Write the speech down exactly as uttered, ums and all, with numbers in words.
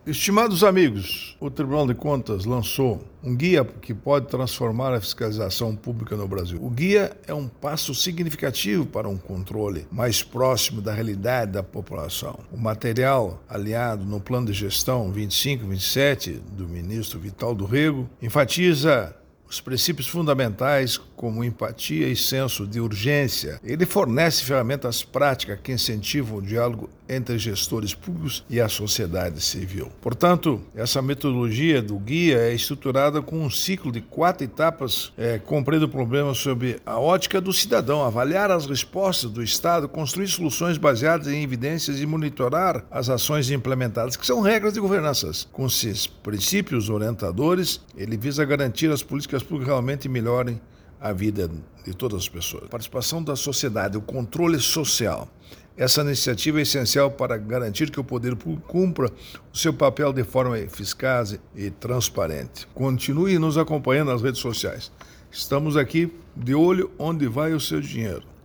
Estimados amigos, o Tribunal de Contas lançou um guia que pode transformar a fiscalização pública no Brasil. O guia é um passo significativo para um controle mais próximo da realidade da população. O material, aliado no Plano de Gestão vinte e cinco vinte e sete do ministro Vital do Rego, enfatiza os princípios fundamentais como empatia e senso de urgência. Ele fornece ferramentas práticas que incentivam o diálogo entre gestores públicos e a sociedade civil. Portanto, essa metodologia do guia é estruturada com um ciclo de quatro etapas, é, compreende o problema sob a ótica do cidadão, avaliar as respostas do Estado, construir soluções baseadas em evidências e monitorar as ações implementadas, que são regras de governança. Com esses princípios orientadores, ele visa garantir as políticas públicas realmente melhorem a vida de todas as pessoas. A participação da sociedade, o controle social. Essa iniciativa é essencial para garantir que o poder público cumpra o seu papel de forma eficaz e transparente. Continue nos acompanhando nas redes sociais. Estamos aqui de olho onde vai o seu dinheiro.